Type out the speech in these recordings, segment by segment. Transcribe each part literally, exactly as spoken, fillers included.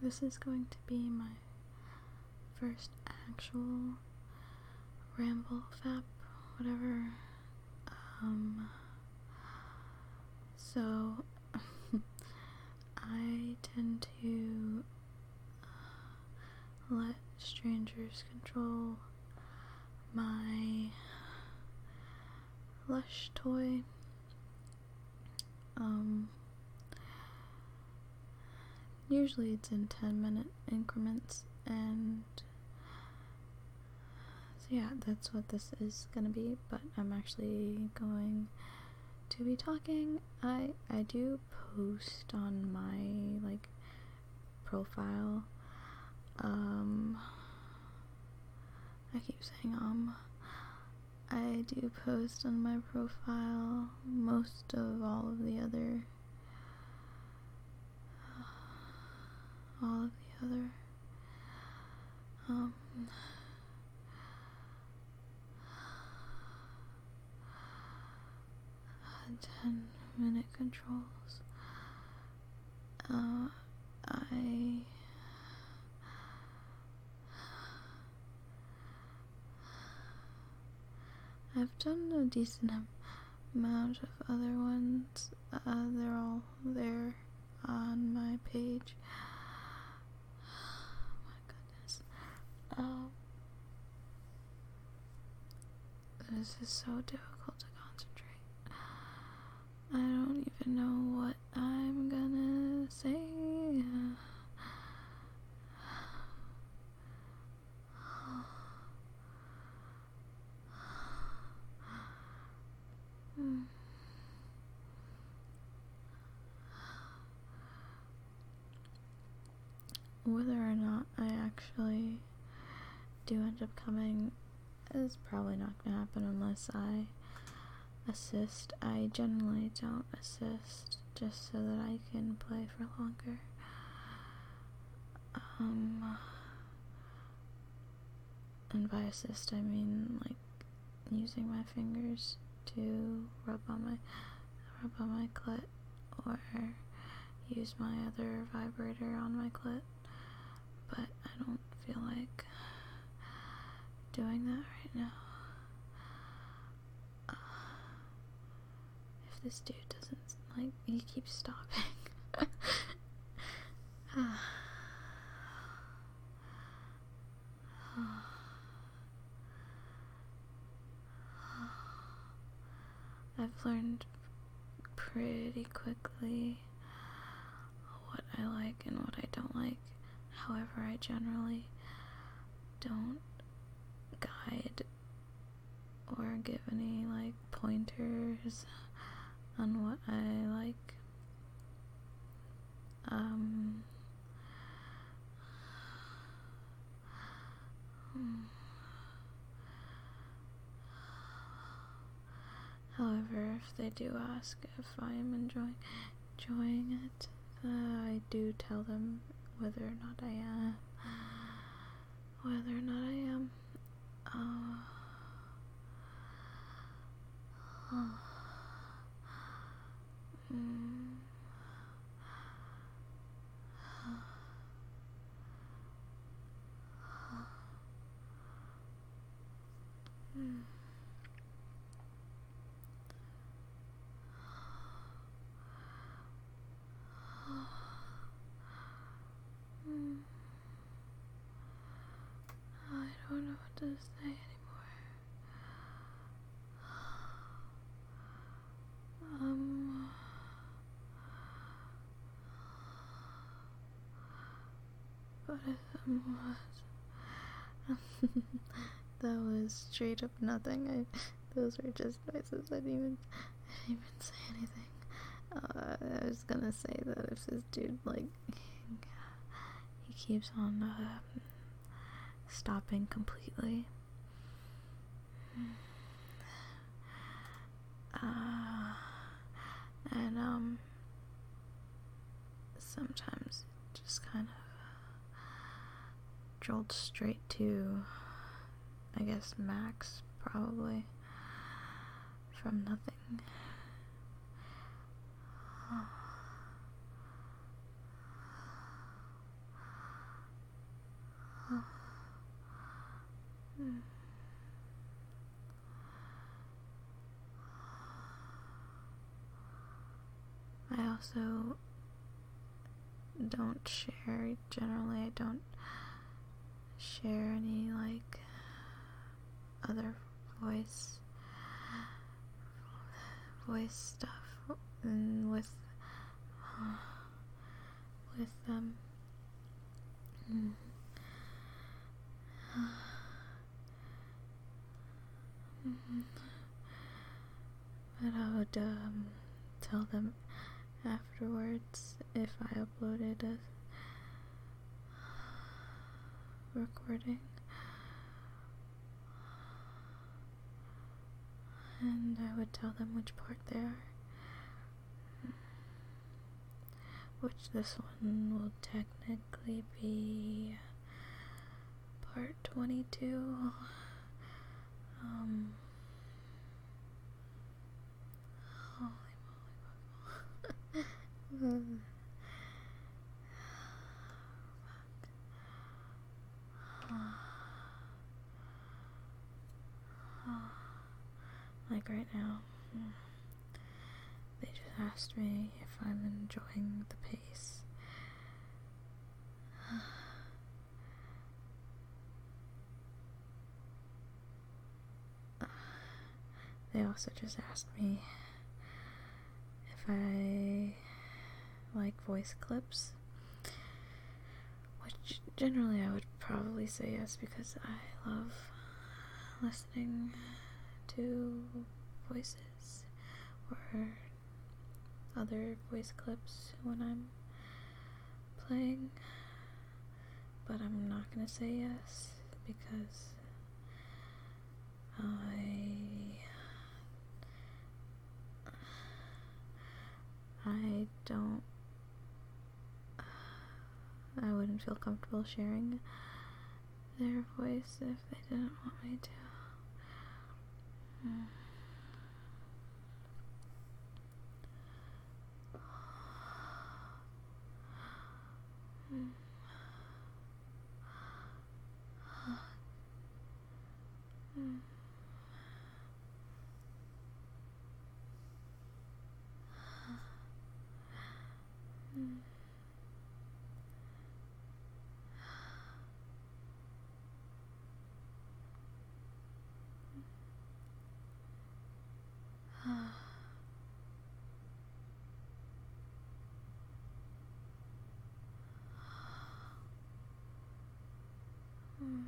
this is going to be my first actual ramble, fap, whatever. Um, so, I tend to let strangers control my Lush toy. Um, usually it's in ten minute increments, and so yeah, that's what this is gonna be, but I'm actually going to be talking. I, I do post on my, like, profile, um, I keep saying, um, I do post on my profile most of all of the other, all of the other, um, ten minute controls. Uh, I I've done a decent amount of other ones. Uh, they're all there on my page. Oh my goodness. Um, this is so difficult to concentrate. I don't even know what I'm gonna say. Whether or not I actually do end up coming is probably not gonna happen unless I assist. I generally don't assist just so that I can play for longer. Um, and by assist I mean like using my fingers to rub on my rub on my clit, or use my other vibrator on my clit. But I don't feel like doing that right now. Uh, if this dude doesn't, like, he keeps stopping. I've learned pretty quickly what I like and what I don't like. However, I generally don't guide or give any, like, pointers on what I like. Um, however, if they do ask if I am enjoying enjoying it, uh, I do tell them whether or not I am. Whether or not I am. Uh, uh, mm, mm. I don't know what to say anymore. Um, but if I'm what? That was straight up nothing. I, those were just noises. I didn't even, I didn't even say anything. Uh, I was gonna say that if this dude, like, he keeps on uh, stopping completely. Uh, and, um, sometimes it just kind of jolts straight to, I guess, max, probably, from nothing. also don't share, generally I don't share any like other voice voice stuff and with uh, with them. Mm. Mm-hmm. But I would um, tell them afterwards if I uploaded a recording, and I would tell them which part they are, which this one will technically be part twenty-two. Um, holy moly. Like right now, they just asked me if I'm enjoying the pace. They also just asked me if I like voice clips, which generally I would probably say yes, because I love listening to voices or other voice clips when I'm playing, but I'm not gonna say yes because I I don't I wouldn't feel comfortable sharing their voice if they didn't want me to. Mm. Mm. Mm. Mm. Mm.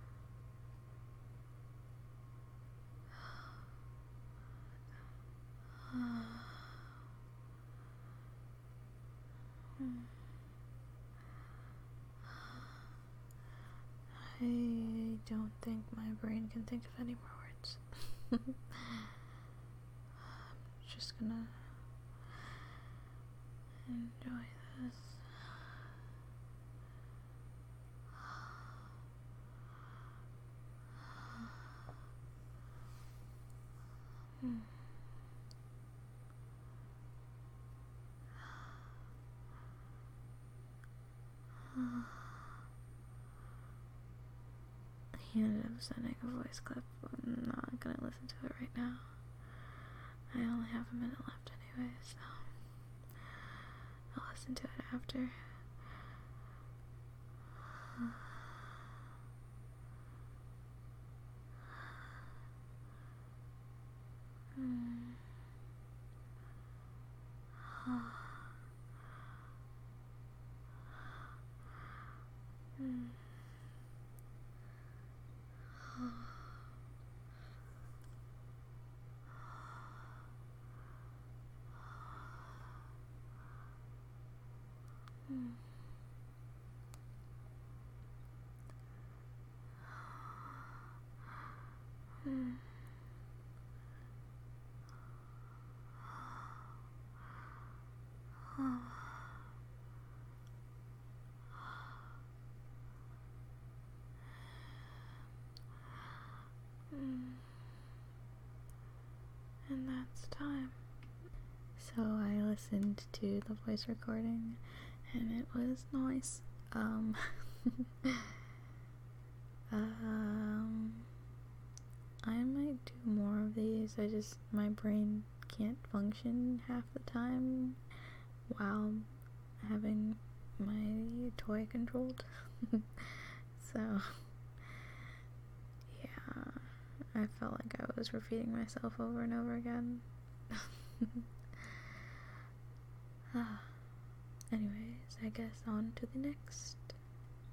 Mm. I don't think my brain can think of any more words. I'm just gonna enjoy this. Mm. He ended up sending a voice clip. I'm not gonna listen to it right now. I only have a minute left anyway, so I'll listen to it after. Mm. Mm. Mm. Mm. Mm. And that's time. So I listened to the voice recording and it was nice. Um, um, I might do more of these. I just, my brain can't function half the time while having my toy controlled. So, yeah, I felt like I was repeating myself over and over again. Anyways, I guess on to the next